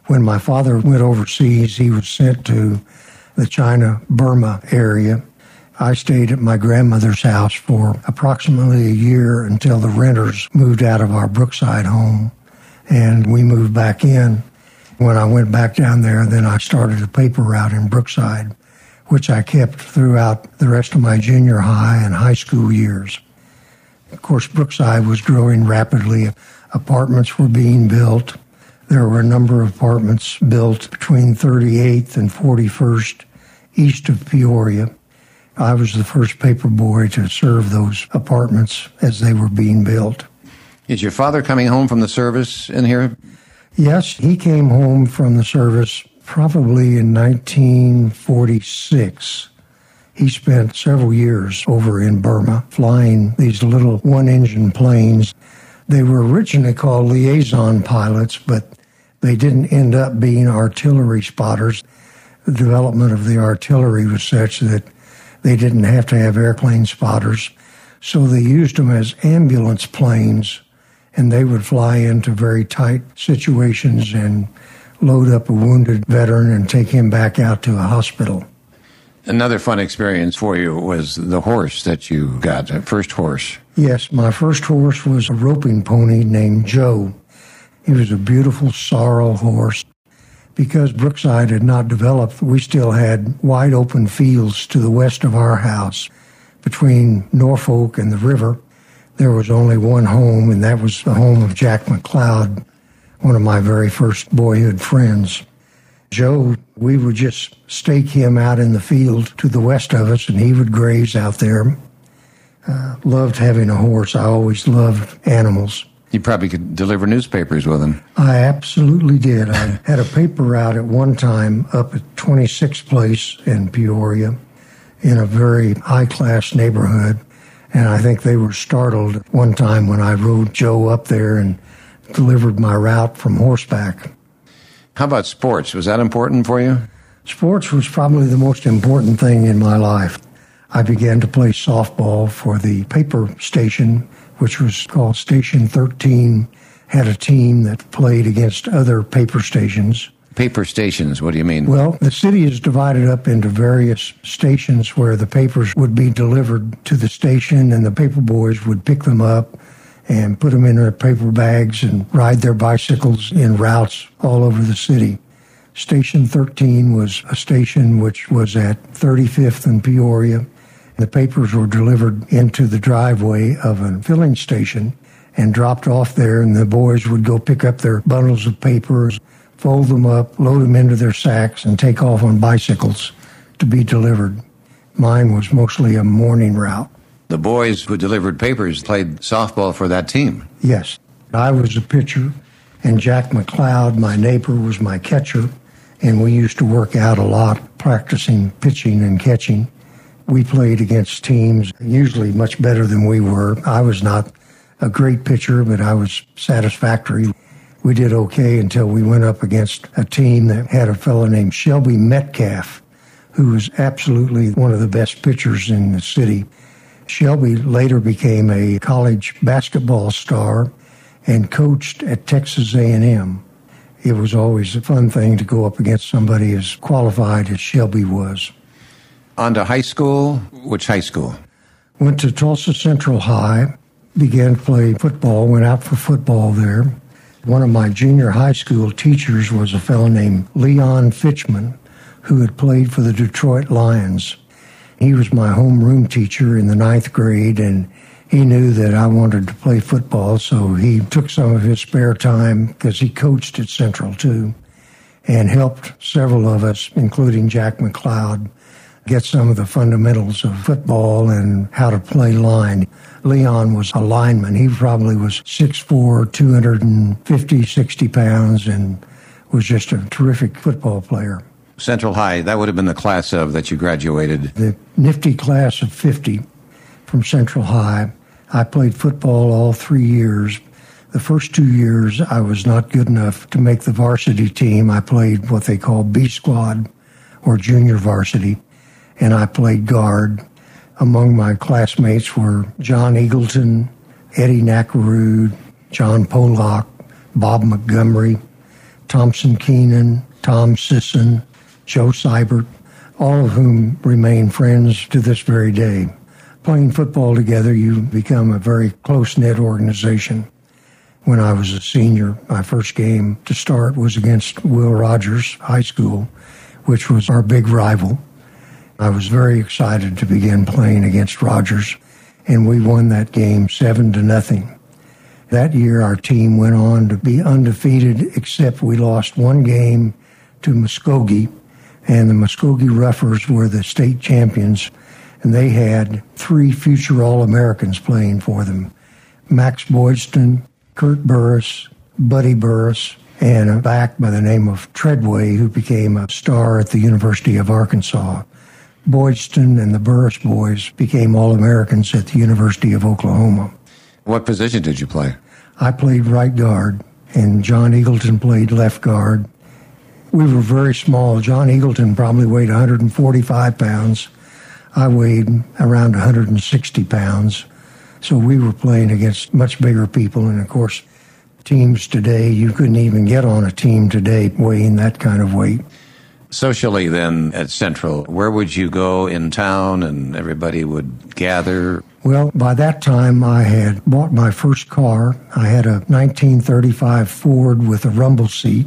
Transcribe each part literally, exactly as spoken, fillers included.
When my father went overseas, he was sent to the China-Burma area. I stayed at my grandmother's house for approximately a year until the renters moved out of our Brookside home, and we moved back in. When I went back down there, then I started a paper route in Brookside, which I kept throughout the rest of my junior high and high school years. Of course, Brookside was growing rapidly. Apartments were being built. There were a number of apartments built between thirty-eighth and forty-first east of Peoria. I was the first paper boy to serve those apartments as they were being built. Is your father coming home from the service in here? Yes, he came home from the service probably in nineteen forty-six. He spent several years over in Burma flying these little one-engine planes. They were originally called liaison pilots, but they didn't end up being artillery spotters. The development of the artillery was such that they didn't have to have airplane spotters, so they used them as ambulance planes, and they would fly into very tight situations and load up a wounded veteran and take him back out to a hospital. Another fun experience for you was the horse that you got, the first horse. Yes, my first horse was a roping pony named Joe. He was a beautiful sorrel horse. Because Brookside had not developed, we still had wide open fields to the west of our house. Between Norfolk and the river, there was only one home, and that was the home of Jack McLeod, one of my very first boyhood friends. Joe, we would just stake him out in the field to the west of us, and he would graze out there. Uh, loved having a horse. I always loved animals. You probably could deliver newspapers with him. I absolutely did. I had a paper route at one time up at twenty-sixth Place in Peoria in a very high-class neighborhood, and I think they were startled one time when I rode Joe up there and delivered my route from horseback. How about sports? Was that important for you? Sports was probably the most important thing in my life. I began to play softball for the paper station, which was called Station thirteen, had a team that played against other paper stations. Paper stations, what do you mean? Well, the city is divided up into various stations where the papers would be delivered to the station, and the paper boys would pick them up and put them in their paper bags and ride their bicycles in routes all over the city. Station thirteen was a station which was at thirty-fifth and Peoria. The papers were delivered into the driveway of a filling station and dropped off there, and the boys would go pick up their bundles of papers, fold them up, load them into their sacks, and take off on bicycles to be delivered. Mine was mostly a morning route. The boys who delivered papers played softball for that team? Yes. I was a pitcher, and Jack McLeod, my neighbor, was my catcher, and we used to work out a lot practicing pitching and catching. We played against teams usually much better than we were. I was not a great pitcher, but I was satisfactory. We did okay until we went up against a team that had a fellow named Shelby Metcalf, who was absolutely one of the best pitchers in the city. Shelby later became a college basketball star and coached at Texas A and M. It was always a fun thing to go up against somebody as qualified as Shelby was. On to high school. Which high school? Went to Tulsa Central High, began to play football, went out for football there. One of my junior high school teachers was a fellow named Leon Fitchman, who had played for the Detroit Lions. He was my homeroom teacher in the ninth grade, and he knew that I wanted to play football, so he took some of his spare time, because he coached at Central too, and helped several of us, including Jack McLeod, get some of the fundamentals of football and how to play line. Leon was a lineman. He probably was six foot four, two hundred fifty, sixty pounds, and was just a terrific football player. Central High, that would have been the class of that you graduated. The nifty class of fifty from Central High. I played football all three years. The first two years, I was not good enough to make the varsity team. I played what they call B squad, or junior varsity, and I played guard. Among my classmates were John Eagleton, Eddie Nackaroo, John Pollock, Bob Montgomery, Thompson Keenan, Tom Sisson, Joe Seibert, all of whom remain friends to this very day. Playing football together, you become a very close-knit organization. When I was a senior, my first game to start was against Will Rogers High School, which was our big rival. I was very excited to begin playing against Rogers, and we won that game seven to nothing. That year, our team went on to be undefeated, except we lost one game to Muskogee, and the Muskogee Roughers were the state champions, and they had three future All-Americans playing for them. Max Boydston, Kurt Burris, Buddy Burris, and a back by the name of Treadway, who became a star at the University of Arkansas. Boydston and the Burris boys became All-Americans at the University of Oklahoma. What position did you play? I played right guard, and John Eagleton played left guard. We were very small. John Eagleton probably weighed one hundred forty-five pounds. I weighed around one hundred sixty pounds. So we were playing against much bigger people, and of course, teams today, you couldn't even get on a team today weighing that kind of weight. Socially then at Central, where would you go in town and everybody would gather? Well, by that time I had bought my first car. I had a nineteen thirty-five Ford with a rumble seat.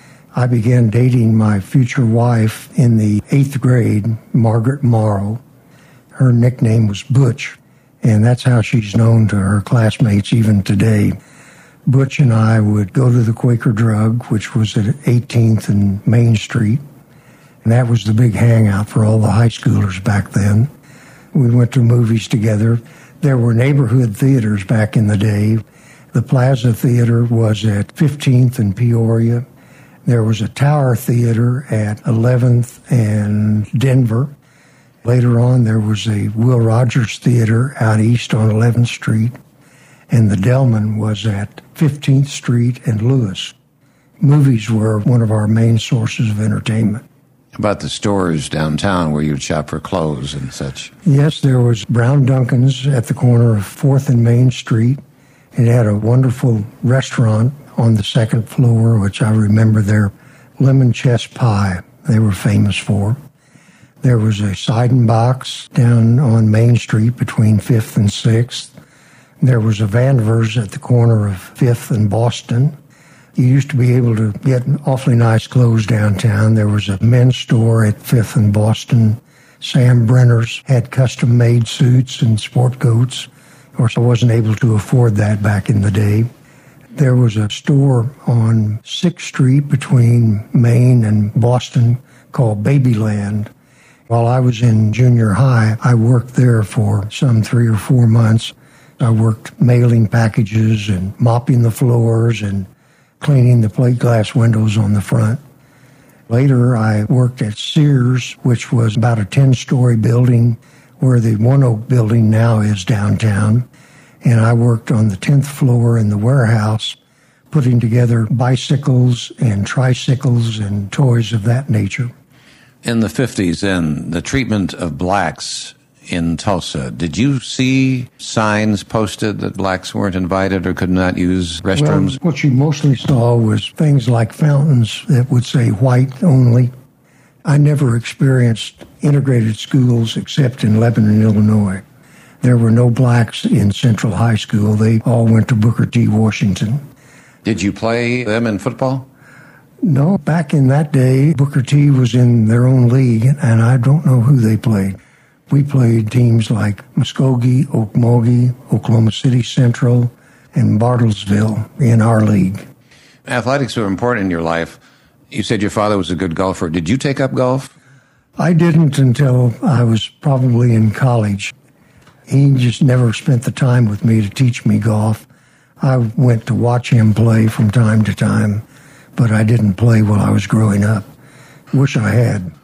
I began dating my future wife in the eighth grade, Margaret Morrow. Her nickname was Butch, and that's how she's known to her classmates even today. Butch and I would go to the Quaker Drug, which was at eighteenth and Main Street. And that was the big hangout for all the high schoolers back then. We went to movies together. There were neighborhood theaters back in the day. The Plaza Theater was at fifteenth and Peoria. There was a Tower Theater at eleventh and Denver. Later on, there was a Will Rogers Theater out east on eleventh Street. And the Delman was at fifteenth Street and Lewis. Movies were one of our main sources of entertainment. About the stores downtown where you'd shop for clothes and such. Yes, there was Brown Duncan's at the corner of fourth and Main Street. It had a wonderful restaurant on the second floor, which I remember their lemon chest pie they were famous for. There was a Seidenbach's down on Main Street between fifth and sixth. There was a Vandiver's at the corner of fifth and Boston. You used to be able to get awfully nice clothes downtown. There was a men's store at fifth and Boston. Sam Brenner's had custom-made suits and sport coats. Of course, I wasn't able to afford that back in the day. There was a store on sixth Street between Main and Boston called Babyland. While I was in junior high, I worked there for some three or four months. I worked mailing packages and mopping the floors and cleaning the plate glass windows on the front. Later, I worked at Sears, which was about a ten-story building where the One Oak building now is downtown. And I worked on the tenth floor in the warehouse, putting together bicycles and tricycles and toys of that nature. In the fifties, then, the treatment of blacks in Tulsa, did you see signs posted that blacks weren't invited or could not use restrooms? Well, what you mostly saw was things like fountains that would say white only. I never experienced integrated schools except in Lebanon, Illinois. There were no blacks in Central High School. They all went to Booker T. Washington. Did you play them in football? No. Back in that day, Booker T was in their own league, and I don't know who they played. We played teams like Muskogee, Okmulgee, Oklahoma City Central, and Bartlesville in our league. Athletics were important in your life. You said your father was a good golfer. Did you take up golf? I didn't until I was probably in college. He just never spent the time with me to teach me golf. I went to watch him play from time to time, but I didn't play while I was growing up. Wish I had.